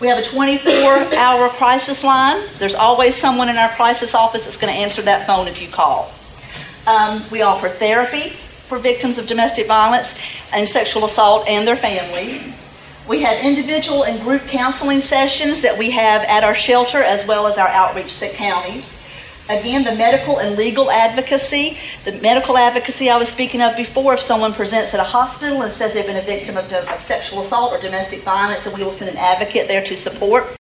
We have a 24-hour crisis line. There's always someone in our crisis office that's going to answer that phone if you call. We offer therapy for victims of domestic violence and sexual assault and their families. We have individual and group counseling sessions that we have at our shelter as well as our outreach to counties. Again, the medical and legal advocacy. The medical advocacy I was speaking of before, if someone presents at a hospital and says they've been a victim of sexual assault or domestic violence, then we will send an advocate there to support.